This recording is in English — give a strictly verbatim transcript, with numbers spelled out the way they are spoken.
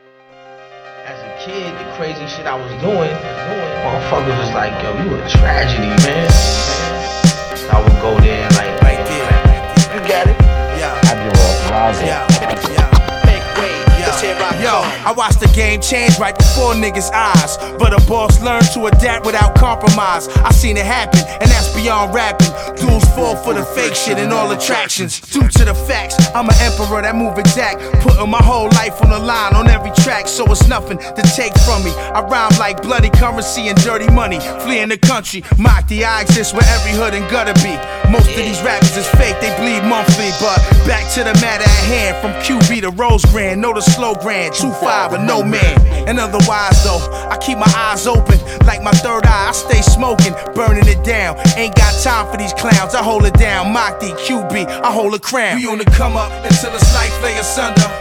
As a kid, the crazy shit I was doing, motherfuckers was like, yo, you a tragedy, man. I would go there like, like, you got it? Yeah. I'd be real proud. Yeah. Yeah. Yo, I watched the game change right before niggas' eyes, but a boss learned to adapt without compromise. I seen it happen, and that's beyond rapping. Dudes fall for the fake shit and all attractions. Due to the facts, I'm an emperor that move exact, putting my whole life on the line on every track, so it's nothing to take from me. I rhyme like bloody currency and dirty money, fleeing the country. Mock the I exist where every hood and gutter be. Most of these rappers is fake, they bleed monthly, but back to the matter at hand. From Q B to Rose Grand, know the slow grand, two five or no man. And otherwise though, I keep my eyes open like my third eye. I stay smoking, burning it down. Ain't got time for these clowns, I hold it down. Mock the Q B, I hold a crown. We on the come up until this life lay asunder.